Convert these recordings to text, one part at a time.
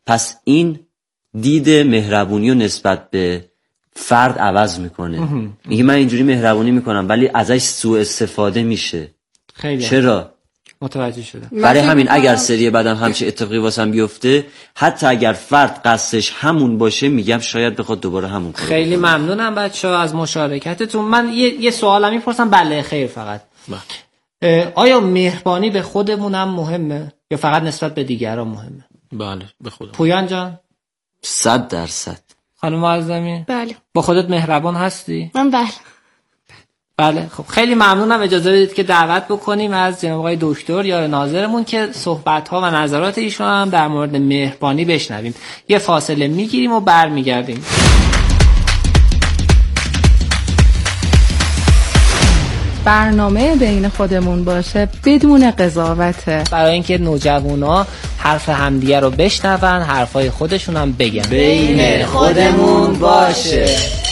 پس این دید مهربونی و نسبت به فرد عوض میکنه. میگه من اینجوری مهربونی میکنم ولی ازش سوء استفاده میشه. خیلی چرا؟ متوجه شدم. برای همین اگر سری بعدم همچین اتفاقی واسم بیفته، حتی اگر فرد قصدش همون باشه، میگم شاید بخواد دوباره همون کنه. خیلی ممنونم بچه‌ها از مشارکتتون. من یه سوالم میپرسم، بله خیر فقط. آیا مهربانی به خودمونم مهمه یا فقط نسبت به دیگران مهمه؟ بله به خودم. پویان جان 100%. خانم معظمی؟ بله. با خودت مهربان هستی؟ من بله. خب خیلی ممنونم. اجازه بدید که دعوت بکنیم از جناب آقای دکتر یا ناظرمون که صحبت‌ها و نظرات ایشون هم در مورد مهربانی بشنویم. یه فاصله میگیریم و برمیگردیم. برنامه بین خودمون باشه بدون قضاوته، برای اینکه نوجوانا حرف همدیگه رو بشنون، حرفای خودشون هم بگن. بین خودمون باشه.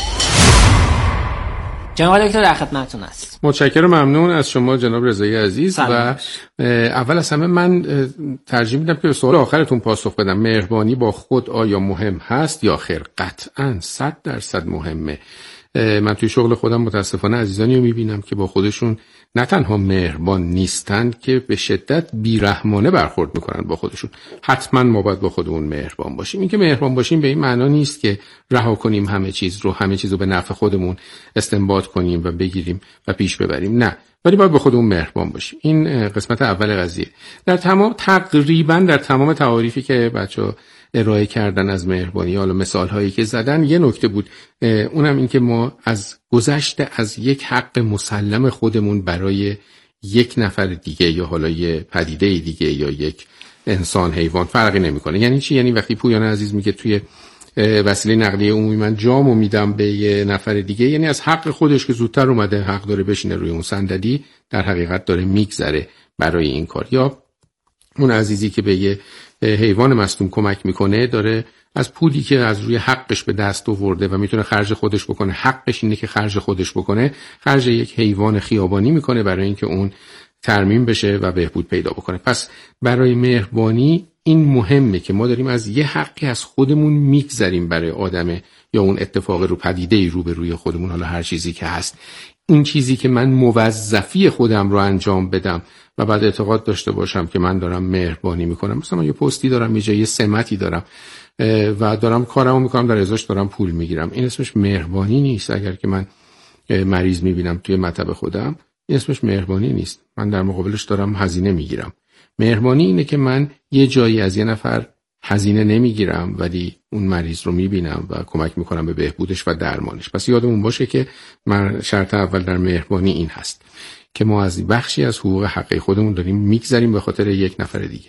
جناب دکتر در خدمتتون است. متشکرم، ممنون از شما جناب رضایی عزیز. و اول از همه من ترجیح میدم که به سوال آخرتون پاسخ بدم. مهربانی با خود آیا مهم هست یا خیر؟ قطعاً 100% مهمه. من توی شغل خودم متاسفانه عزیزانی رو میبینم که با خودشون نه تنها مهربان نیستن که به شدت بیرحمانه برخورد میکنن با خودشون. حتما ما باید با خودمون مهربان باشیم. این که مهربان باشیم به این معنا نیست که رها کنیم همه چیز رو به نفع خودمون استنباط کنیم و بگیریم و پیش ببریم. نه، ولی باید با خودمون مهربان باشیم. این قسمت اول قضیه. تقریبا در تمام تعاریفی که بچه‌ها ارائه کردن از مهربانی، حالا مثال هایی که زدن، یه نکته بود، اونم این که ما از گذشته از یک حق مسلم خودمون برای یک نفر دیگه یا حالا یه پدیده دیگه یا یک انسان، حیوان، فرقی نمیکنه. یعنی چی؟ یعنی وقتی پویان عزیز میگه توی وسیله نقلیه عمومی من جامو میدم به یه نفر دیگه، یعنی از حق خودش که زودتر اومده حق داره بشینه روی اون صندلی، در حقیقت داره میگذره برای این کار. یا اون عزیزی که به یه حیوان مصدوم کمک میکنه، داره از پولی که از روی حقش به دست آورده و میتونه خرج خودش بکنه، حقش اینه که خرج خودش بکنه، خرج یک حیوان خیابانی میکنه برای اینکه اون ترمیم بشه و بهبود پیدا بکنه. پس برای مهربانی این مهمه که ما داریم از یه حقی از خودمون میگذریم برای آدمه یا اون اتفاق رو، پدیده‌ای رو به روی خودمون، حالا هر چیزی که هست. این چیزی که من موظفی خودم رو انجام بدم و بعد اعتقاد داشته باشم که من دارم مهربانی میکنم، مثلا من یه پستی دارم، یه جای سمتی دارم و دارم کارمو میکنم، در ازاش دارم پول میگیرم، این اسمش مهربانی نیست. اگر که من مریض میبینم توی مطب خودم، این اسمش مهربانی نیست. من در مقابلش دارم هزینه میگیرم. مهربانی اینه که من یه جایی از یه نفر هزینه نمیگیرم ولی اون مریض رو میبینم و کمک میکنم به بهبودش و درمانش. پس یادمون باشه که شرط اول در مهربانی این هست که ما از بخشی از حقوق حقی خودمون داریم میگذریم به خاطر یک نفر دیگه.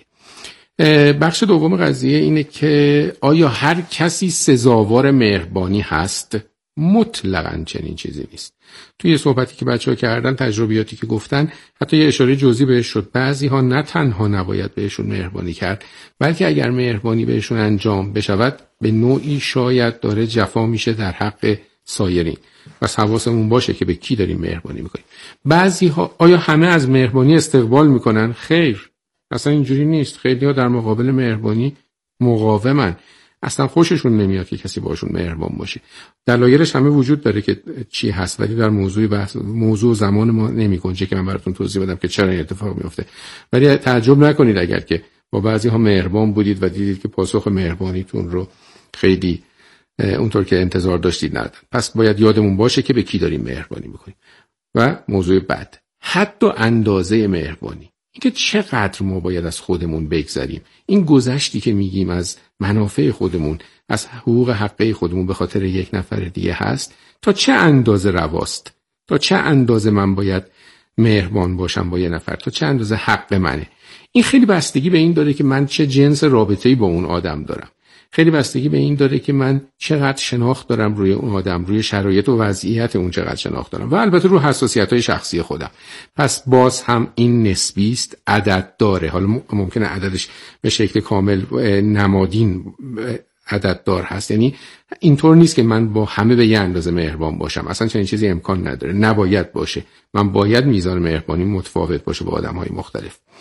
بخش دوم قضیه اینه که آیا هر کسی سزاوار مهربانی هست؟ مطلقاً چنین چیزی نیست. توی صحبتی که بچه‌ها کردن، تجربیاتی که گفتن، حتی یه اشاره جزئی بهش شد. بعضی‌ها نه تنها نباید بهشون مهربانی کرد، بلکه اگر مهربانی بهشون انجام بشود به نوعی شاید داره جفا میشه در حق سایرین. پس حواسمون باشه که به کی داریم مهربانی میکنیم. بعضی‌ها آیا همه از مهربانی استقبال میکنن؟ خیر، اصلا اینجوری نیست. خیلی‌ها در مقابل مهربانی مقاومن، اصلا خوششون نمیاد که کسی باشون مهربان باشه. دلایلش همه وجود داره که چی هست، ولی در موضوع زمان ما نمیگنجه که من براتون توضیح بدم که چرا این اتفاق میفته. ولی تعجب نکنید اگر که با بعضی ها مهربان بودید و دیدید که پاسخ مهربانیتون رو خیلی اونطور که انتظار داشتید ندادن. پس باید یادمون باشه که به کی داریم مهربانی میکنیم. و موضوع بعد، حد و اندازه مهربانی، اینکه چقدر ما باید از خودمون بگذریم. این گذشتی که میگیم از منافع خودمون، از حقوق حقی خودمون به خاطر یک نفر دیگه هست، تا چه اندازه رواست، تا چه اندازه من باید مهربان باشم با یه نفر، تا چه اندازه حق منه. این خیلی بستگی به این داره که من چه جنس رابطه‌ای با اون آدم دارم. خیلی بستگی به این داره که من چقدر شناخت دارم روی اون آدم، روی شرایط و وضعیت اون چقدر شناخت دارم و البته روی حساسیت‌های شخصی خودم. پس باز هم این نسبی است، عدد داره. حالا ممکنه عددش به شکل کامل نمادین عدد دار هست، یعنی اینطور نیست که من با همه به یه اندازه مهربان باشم. اصلا چنین چیزی امکان نداره، نباید باشه. من باید میزان مهربانی متفاوت باشه با آدم‌های مختلف.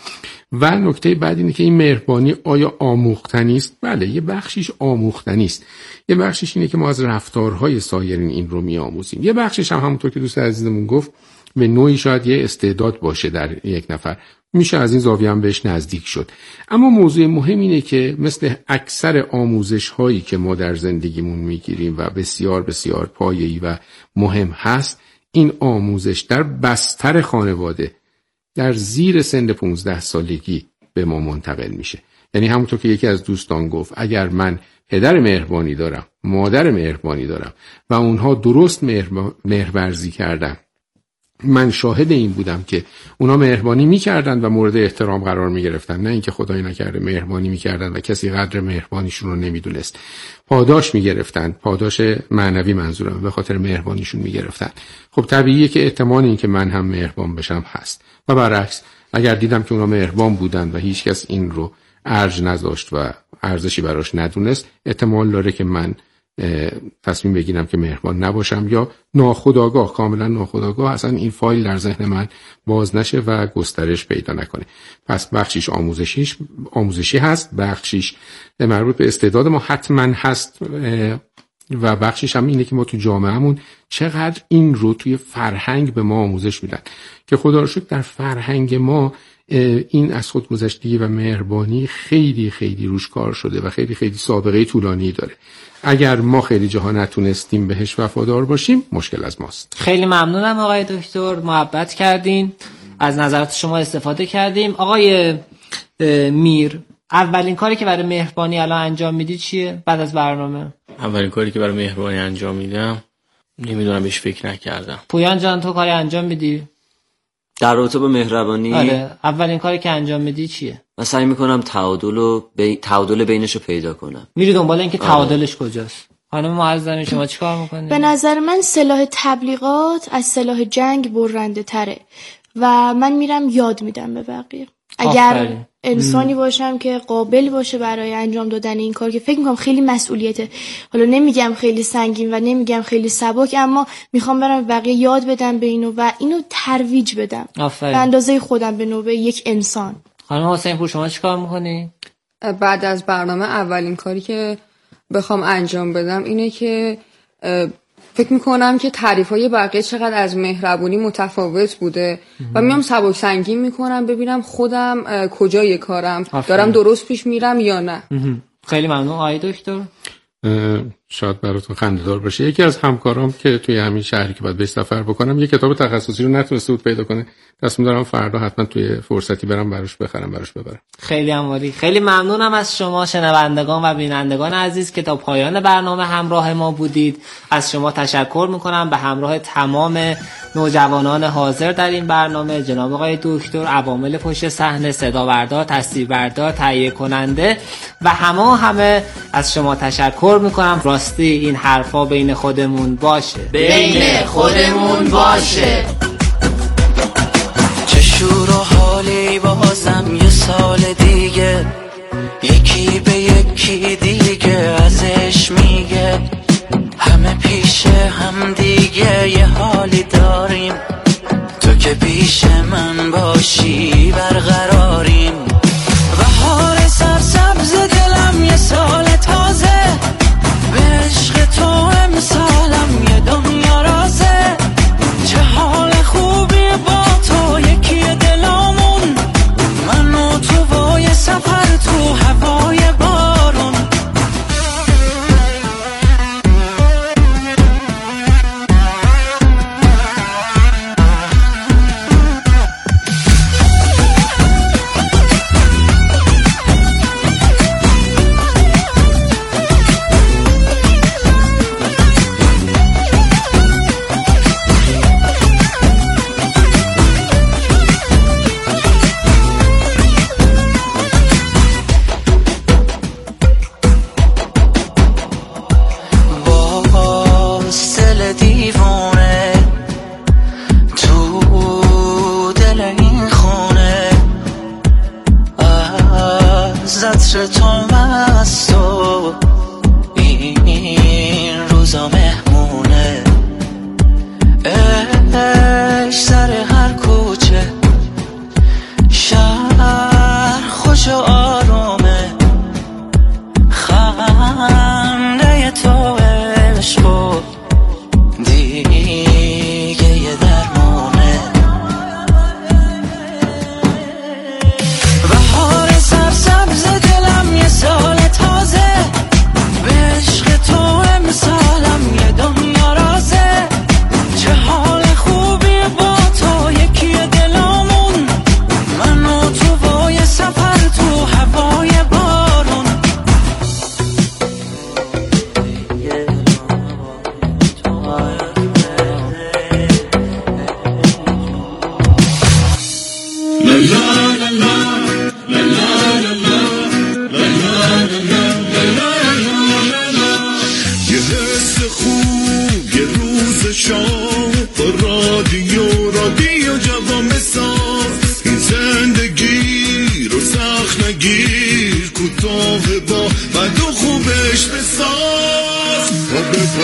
و نکته بعد اینه که این مهربانی آیا آموختنی است؟ بله، یه بخشیش آموختنی است. یه بخشیش اینه که ما از رفتارهای سایرین این رو میآموزیم. یه بخشیش هم همونطور که دوست عزیزمون گفت به نوعی شاید یه استعداد باشه در یک نفر، میشه از این زاویه هم بهش نزدیک شد. اما موضوع مهم اینه که مثل اکثر آموزش هایی که ما در زندگیمون میگیریم و بسیار بسیار پایه‌ای و مهم هست، این آموزش در بستر خانواده در زیر سن 15 سالگی به ما منتقل میشه. یعنی همونطور که یکی از دوستان گفت، اگر من پدر مهربانی دارم، مادر مهربانی دارم و اونها درست مهرورزی کردن، من شاهد این بودم که اونا مهربانی میکردن و مورد احترام قرار میگرفتن، نه اینکه خدای نکرده مهربانی میکردن و کسی قدر مهربانیشون رو نمیدونست، پاداش میگرفتن، پاداش معنوی منظورم، به خاطر مهربانیشون میگرفتن. خب طبیعیه که احتمال این که من هم مهربان بشم هست. و برعکس، اگر دیدم که اونا مهربان بودن و هیچ کس این رو ارج نذاشت و ارزشی براش ندونست، احتمال داره که من تصمیم بگیرم که مهربان نباشم یا ناخودآگاه، کاملا ناخودآگاه اصلا این فایل در ذهن من باز نشه و گسترش پیدا نکنه. پس بخشیش آموزشی هست، بخشیش مربوط به استعداد ما حتما هست و بخشیش هم اینه که ما تو جامعهمون چقدر این رو توی فرهنگ به ما آموزش میدن که خدا رو شکر در فرهنگ ما این از خودگذشتگی و مهربانی خیلی خیلی روش کار شده و خیلی خیلی سابقه طولانی داره. اگر ما خیلی جاها نتونستیم بهش وفادار باشیم، مشکل از ماست. خیلی ممنونم آقای دکتر، محبت کردین، از نظرات شما استفاده کردیم. آقای میر، اولین کاری که برای مهربانی الان انجام میدی چیه بعد از برنامه؟ اولین کاری که برای مهربانی انجام میدم، نمیدونم، بهش فکر نکردم. پویان جان، تو کاری انجام میدی؟ در رابطه با مهربانی؟ آره، اولین کاری که انجام میدی چیه؟ من سعی میکنم تعادل بینش رو پیدا کنم. میری دنبال اینکه تعادلش کجاست؟ خانم معظمی، شما چیکار میکنی؟ به نظر من سلاح تبلیغات از سلاح جنگ برنده تره و من میرم یاد میدم به بقیه. اگر انسانی باشم که قابل باشه برای انجام دادن این کار، که فکر میکنم خیلی مسئولیته، حالا نمیگم خیلی سنگین و نمیگم خیلی سبک، اما میخوام برم بقیه یاد بدم به اینو و اینو ترویج بدم به اندازه خودم به نوبه یک انسان. خانم حسین پور، شما چیکار میکنی؟ بعد از برنامه اولین کاری که بخوام انجام بدم اینه که فکر میکنم که تعریف‌های بقیه چقدر از مهربونی متفاوت بوده و میام سبک سنگین میکنم ببینم خودم کجای کارم دارم درست پیش میرم یا نه. خیلی ممنون. آقای دکتر، شاید براتون خنده‌دار باشه، یکی از همکارام که توی همین شهری که باید بهش سفر بکنم یه کتاب تخصصی رو نتونسته بود پیدا کنه، تصمیم دارم فردا حتما توی فرصتی برم براش ببرم. خیلی عالی. خیلی ممنونم از شما شنوندگان و بینندگان عزیز که تا پایان برنامه همراه ما بودید. از شما تشکر میکنم به همراه تمام نوجوانان حاضر در این برنامه، جناب آقای دکتر، عوامل پشت صحنه، صدا بردار، تصویر بردار، تهیه کننده و همه از شما تشکر میکنم. راستی این حرفا بین خودمون باشه. چه شور و حالی بازم یه سال دیگه، یکی به یکی دیگه ازش میگه، همه پیش هم دیگه یه حالی داریم، تو که پیش من باشی برقراریم. بهار سرسبز دلم یه سال تازه، به عشق تو امسالم یه دنیا رازه، چه حال خوبی با تو یکی دلامون، من و تو و یه سفر تو هوای بارون.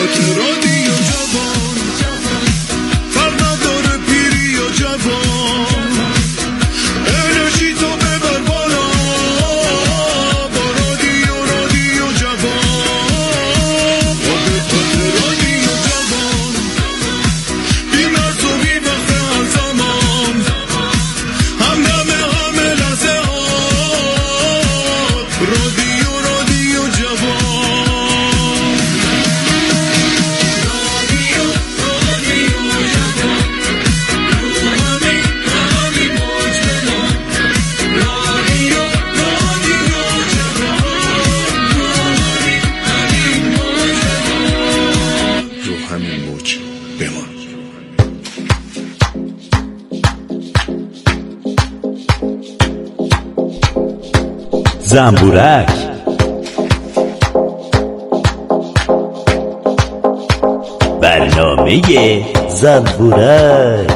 رادیو جوان فرق نداره پیری و جوان انرژی تو ببر بالا با رادیو جوان رادیو جوان بی مرز و بی وقت هر زمان همدم همه لحظه رادیو جوان رو همین موج بمان. زنبورک برنامه زنبورک.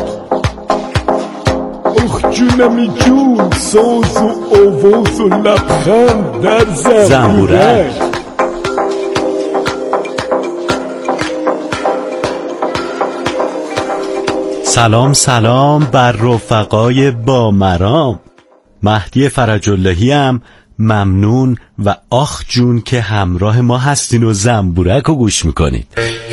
اخ جونمی جون سوز و آواز و لبخند در زنبورک. سلام سلام بر رفقای با مرام. مهدی فرج‌اللهی ام. ممنون و آخ جون که همراه ما هستین و زنبورک رو گوش میکنید.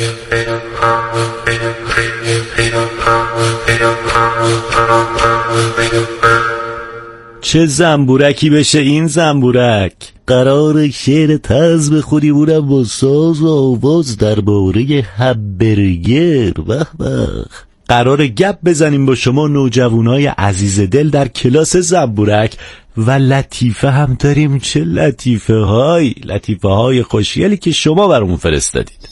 چه زنبورکی بشه این زنبورک. قرار شعر طرز بخونیم اونم با ساز و آواز درباره همبرگر. به به. قرار گپ بزنیم با شما نوجوانای عزیز دل در کلاس زنبورک و لطیفه هم داریم. چه لطیفه های خوشگلی که شما برامون فرستادید.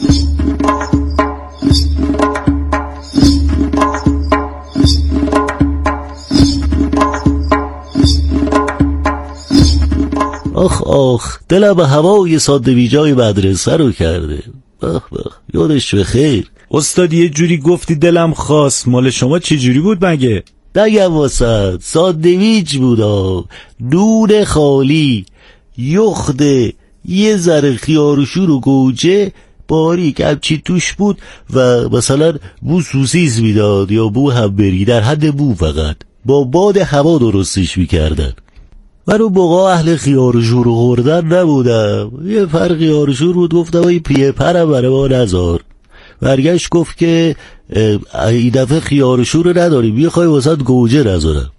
آخ دلم به هوای ساندویچای مدرسه رو کرده. یادش بخیر. استاد یه جوری گفتی دلم خواست، مال شما چه جوری بود مگه؟ نگم واسد، ساندویچ بودا، نون خالی، یخته، یه ذره خیارشور و گوجه باریک همچی توش بود و مثلا بو سوسیس میداد یا بو همبرگر، در حد بو فقط با باد هوا درستش میکردن. من اون موقع اهل خیارشور رو خوردن نبودم. یه پر خیارشور بود، گفتم این پیه پرم برای ما نذار. برگشت گفت که این دفعه خیارشور رو نداریم، میخوای واسه گوجه نذارم.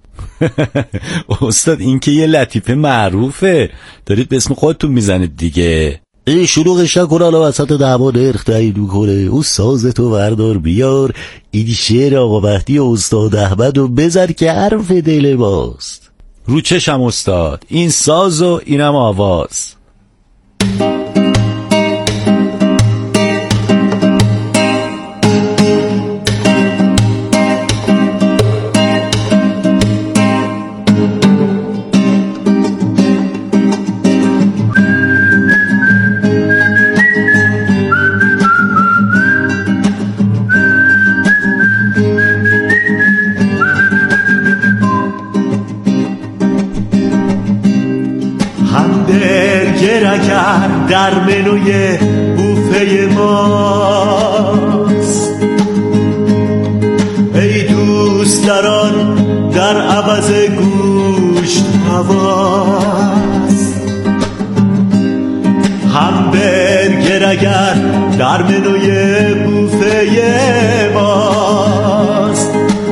استاد این که یه لطیفه معروفه، دارید به اسم خودتون میزنید دیگه. این شلوغش نکنه الان وسط دعوا نرخ تعیین میکنه. اون سازتو بردار بیار، این شعر آقا مهدی استاد احمد رو بزن که حرف دل ماست. رو چشم استاد، این ساز و اینم آواز. در منوی بوفه ماست، ای دوستداران در عوض گوشت هواست. همبرگر اگر در منوی بوفه ماست،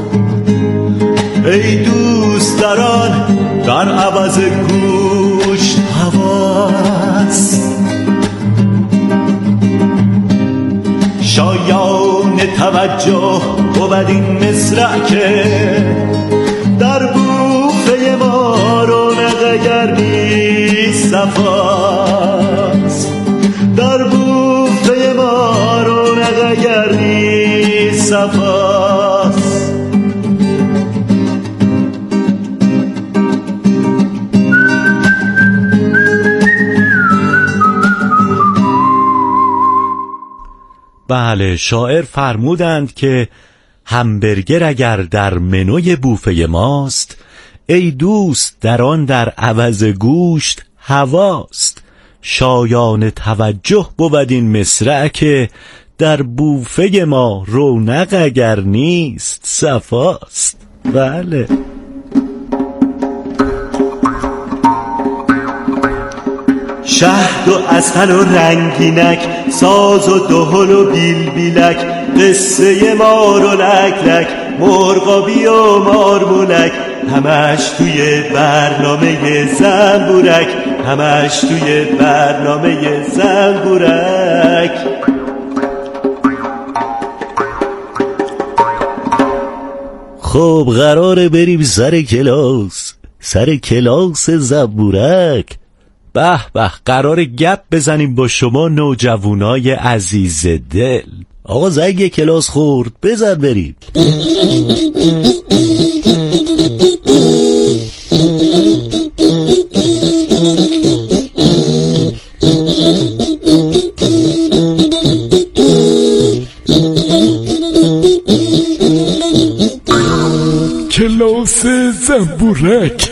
ای دوستداران در عوض گوشت هواست. شایان توجه بود این مصرع که در بوفه ما رونق گردی صفاست. در بوفه ما رونق گردی صفاست. بله، شاعر فرمودند که همبرگر اگر در منوی بوفه ماست، ای دوست در آن در عوض گوشت هواست. شایان توجه بود این مصرع که در بوفه ما رونق اگر نیست صفاست. بله. شهد و عسل و رنگینک، ساز و دهل و بیل بیلک، قصه مار و لک لک، مرغابی و مارمولک، همش توی برنامه زنبورک، همش توی برنامه زنبورک. خب قراره بریم سر کلاس زنبورک. به به، قراره گپ بزنیم با شما نوجوانای عزیز دل. آقا زنگ کلاس خورد، بزن بریم. کلاس زنبورک.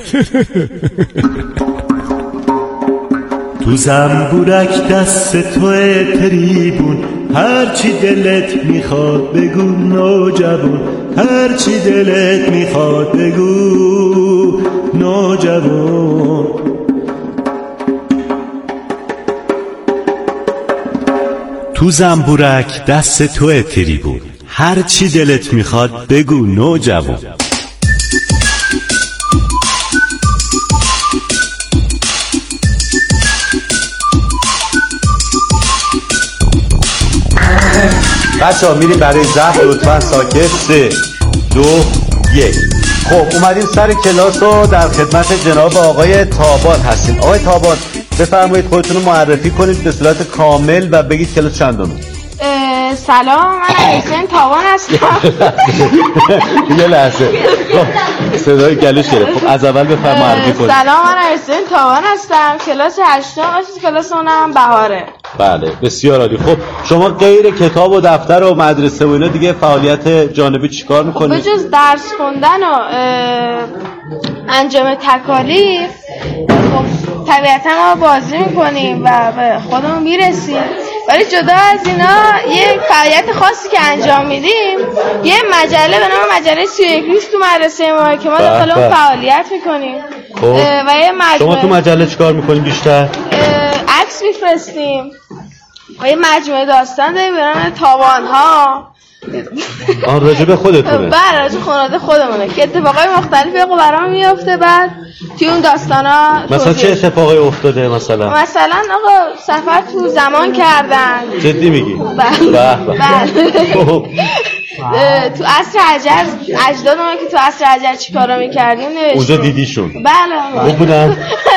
تو زنبورک دست توه تریبون، هرچی دلت میخواد بگو نوجوان، هرچی دلت میخواد بگو نوجوان. تو زنبورک دست توه تریبون، هرچی دلت میخواد بگو نوجوان. بچه‌ها میریم برای ضبط، لطفاً ساکت. 3 2 1. خب اومدیم سر کلاس و در خدمت جناب آقای تابان هستیم. آقای تابان بفرمایید خودتون رو معرفی کنید به صورت کامل و بگید کلاس چندمه. سلام، من حسین تابان هستم. یه لحظه صدای گلوش گرفت. خب از اول بفرمایید معرفی کنید. سلام، من حسین تابان هستم، کلاس 8م، کلاس اونم بهاره. بله بسیار عالی. خب شما غیر کتاب و دفتر و مدرسه و اینا دیگه فعالیت جانبی چیکار میکنید؟ خب بجز درس خوندن و انجام تکالیف، خب طبیعتا ما بازی میکنیم و به خودمون میرسیم. ولی جدا از اینا یه فعالیت خاصی که انجام میدیم، یه مجله به نام مجله 31 روز تو مدرسه ما که ما داخل اون فعالیت میکنیم. و یه شما تو مجله چیکار میکنید بیشتر؟ عکس میفرستیم و یه مجموعه داستان داریم به نام تابان‌ها. راجع به خودتونه؟ بله، راجع خانواده خودمونه که اتفاقای مختلفی برام میفته. بعد توی اون داستانا مثلا چه اتفاقی افتاده؟ مثلا آقا سفر تو زمان کردن. جدی میگی؟ بله. تو عصر حجر اجدادمون که تو عصر حجر چیکارا میکردیم نوشتیم. اونجا دیدیشون؟ بله. خوب بودن؟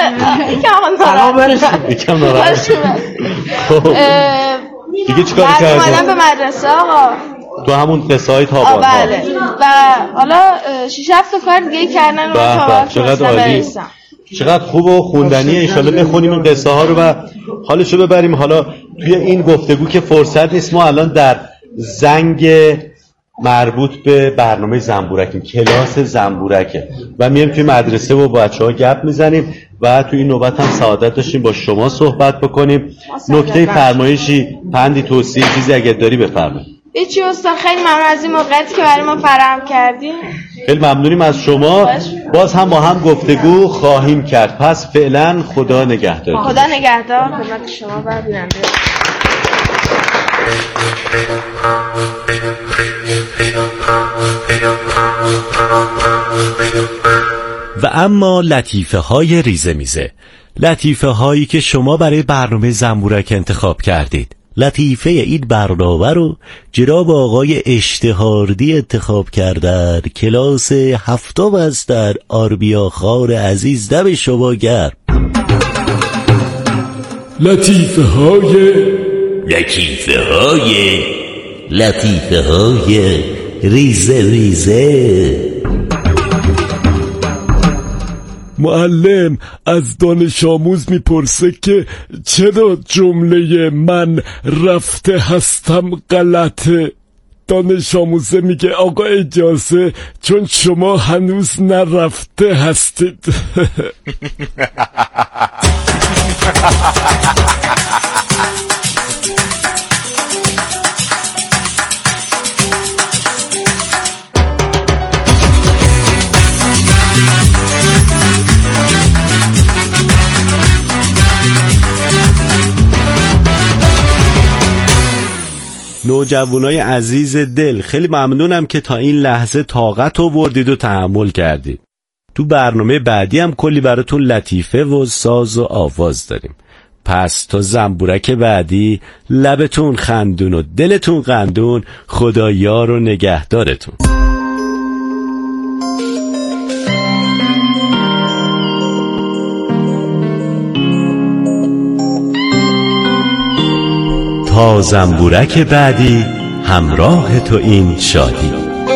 یکم ناراحت. دیگه چیکار کردی؟ اومدم به مدرسه آقا. تو همون قصه های تابان. بله. و حالا 6-7 کار دیگه کردن و تابان. چقدر عالی. چقدر خوب و خوندنیه. انشالله بخونیم این قصه ها رو و حالشو ببریم. حالا توی این گفتگو که فرصت نیست، ما الان در زنگ مربوط به برنامه زنبورکیم، کلاس زنبورکه و میایم توی مدرسه و با بچه‌ها گپ میزنیم و توی این نوبت هم سعادت داشتیم با شما صحبت بکنیم. نکته فرمایشی، پندی، توصیه، چیزی اگه داری بفرمایید. هیچی استاد، خیلی ممنون از این موقعیتی که برای ما فراهم کردیم. خیلی ممنونیم از شما. باز هم با هم گفتگو خواهیم کرد. پس فعلا خدا نگهدار. خدا نگهدار خدمت شما و بیننده. و اما لطیفه های ریزه میزه، لطیفه هایی که شما برای برنامه زنبورک انتخاب کردید. لطیفه این برنامه رو جناب آقای اشتهاردی انتخاب کردن. کلاس 7م است در آربیا خار عزیز. دم شما گرم. لطیفه های ریزه ریزه. معلم از دانش آموز میپرسه که چرا جمله من رفته هستم غلطه. دانش آموزه میگه آقا اجازه، چون شما هنوز نرفته هستید. نوجوانای عزیز دل، خیلی ممنونم که تا این لحظه طاقت آوردید و تحمل کردید. تو برنامه بعدی هم کلی براتون لطیفه و ساز و آواز داریم. پس تا زنبورک بعدی، لبتون خندون و دلتون قندون، خدا یار و نگهدارتون. تا زنبورک بعدی، همراه تو این شادی.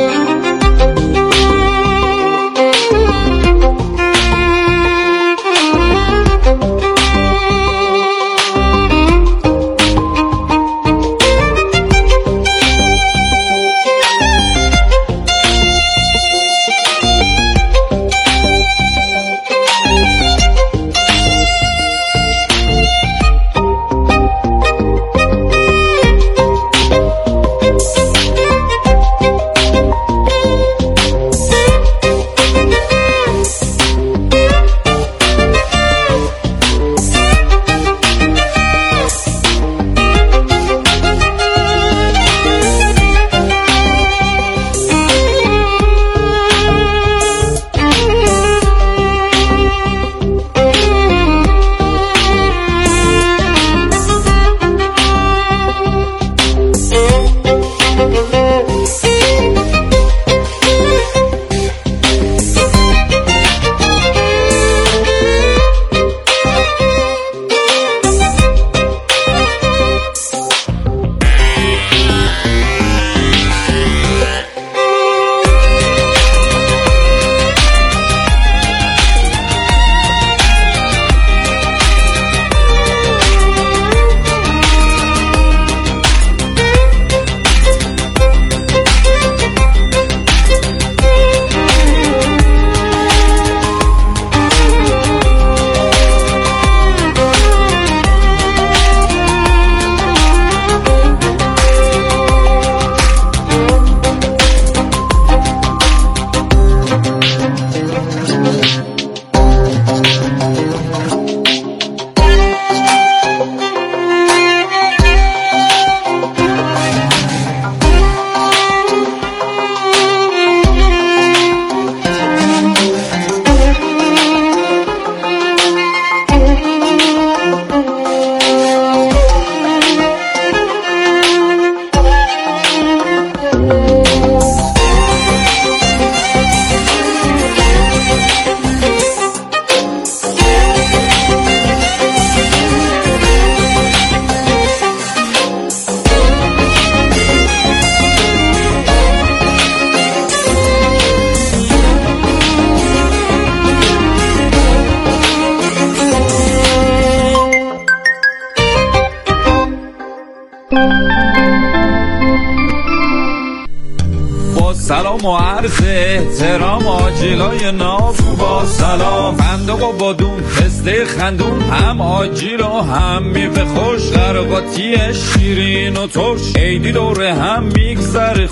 سلام و عرض احترام آجیلای ناف، با سلام فندق و بادون پسته خندون، هم آجیل و هم میوه خوش، قرقاتی شیرین و ترش، عیدی دوره هم میگذره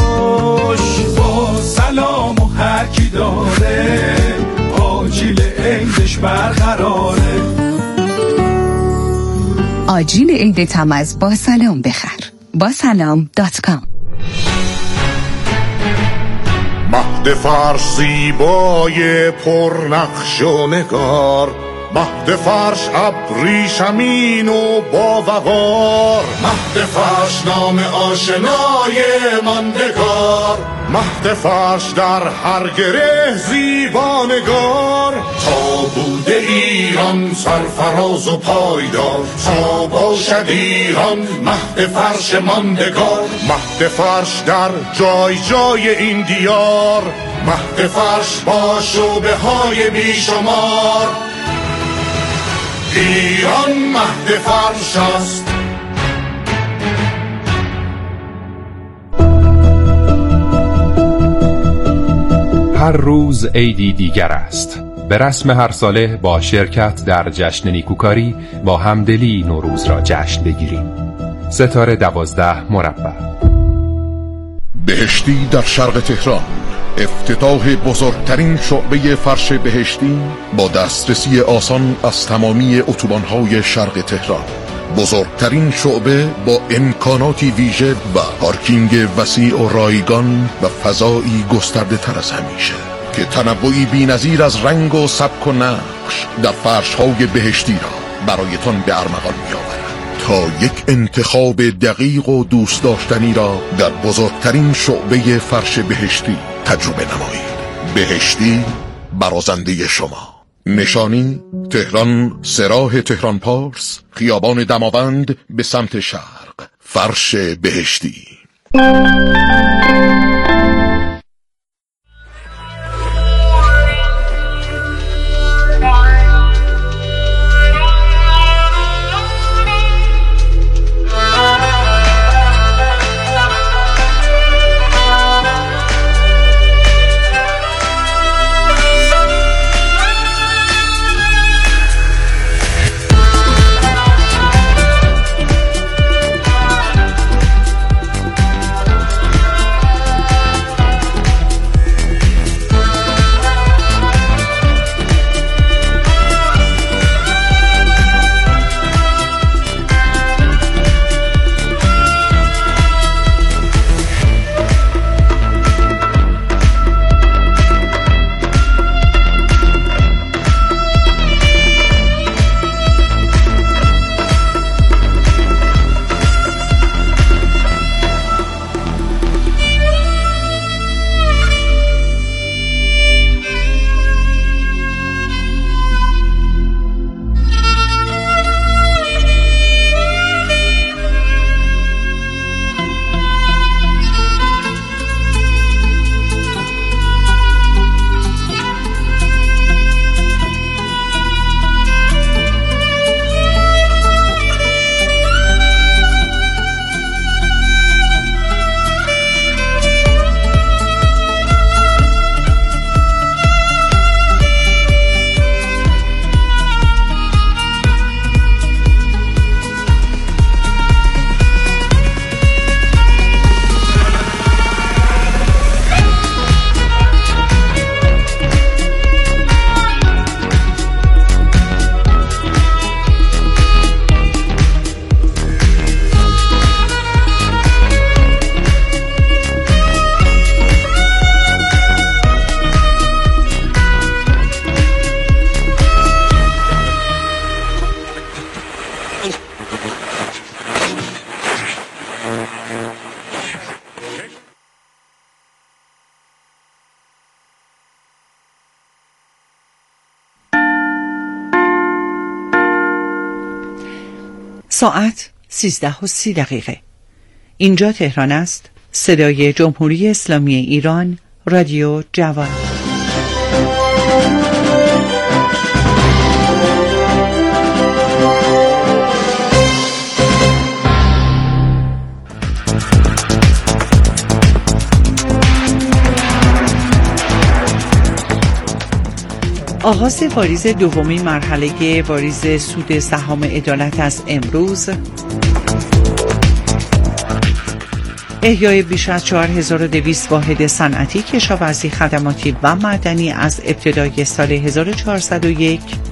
خوش. با سلام و هر کی داره آجیل عیدش برقراره. آجیل عید تمز با سلام بخر. با سلام.com. مهد فرش زیبای پرنقش و نگار، مهد فرش ابریشمین و با وقار، مهد فرش نام آشنای ماندگار، مهد فرش در هر گره زیبانگار. تا بوده ایران سرفراز و پایدار، تا باشد ایران مهد فرش ماندگار. مهد فرش در جای جای این دیار، مهد فرش با شعبه های بیشمار. ایران مهد فرش است. هر روز عیدی دیگر است. به رسم هر ساله با شرکت در جشن نیکوکاری با همدلی نوروز را جشن بگیریم. ستاره 12 مربع. بهشتی در شرق تهران، افتتاح بزرگترین شعبه فرش بهشتی با دسترسی آسان از تمامی اتوبان‌های شرق تهران. بزرگترین شعبه با امکاناتی ویژه و پارکینگ وسیع و رایگان و فضایی گسترده تر از همیشه که تنوعی بی‌نظیر از رنگ و سبک و نقش در فرش‌های بهشتی را برایتان به ارمغان می‌آورد تا یک انتخاب دقیق و دوست داشتنی را در بزرگترین شعبه فرش بهشتی تجربه نمایید. بهشتی برازنده شما. نشانی تهران، سراح تهران پارس، خیابان دماوند به سمت شرق. فرش بهشتی. ساعت 13:30. اینجا تهران است. صدای جمهوری اسلامی ایران، رادیو جوان. آغاز واریز دومین مرحله واریز سود سهام عدالت از امروز، احیای بیش از 4200 واحد صنعتی، کشاورزی، خدماتی و معدنی از ابتدای سال 1401،